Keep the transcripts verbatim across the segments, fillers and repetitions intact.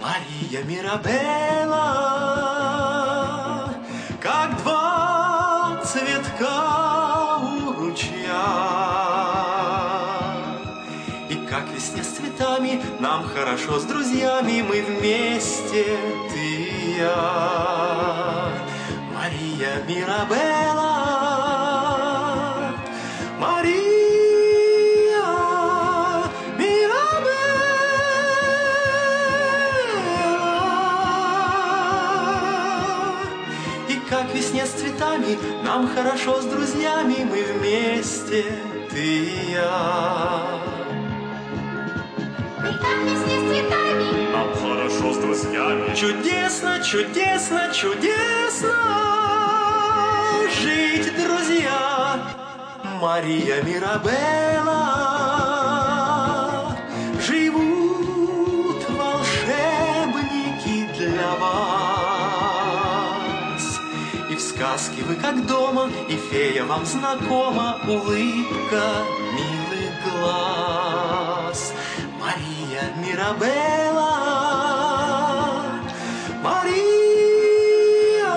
Мария Мирабелла, как два цветка у ручья. И как весне с цветами нам хорошо с друзьями, мы вместе, ты и я. Мария Мирабелла, Мария. Как весне с цветами, нам хорошо с друзьями, мы вместе, ты и я. И как весне с цветами, нам хорошо с друзьями. Чудесно, чудесно, чудесно жить, друзья. Мария Мирабелла, живут волшебники для вас. И в сказке вы как дома, и фея вам знакома, улыбка милых глаз. Мария Мирабелла, Мария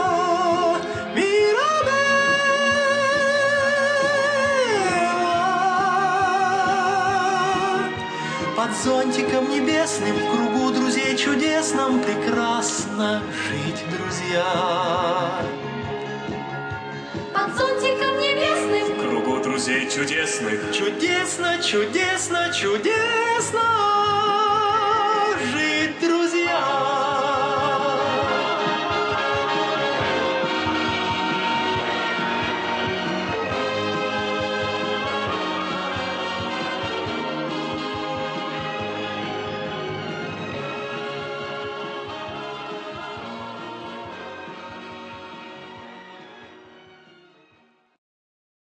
Мирабелла. Под зонтиком небесным, в кругу друзей чудесном, прекрасно жить, друзья. Под зонтиком небесным, в кругу друзей чудесных. Чудесно, чудесно, чудесно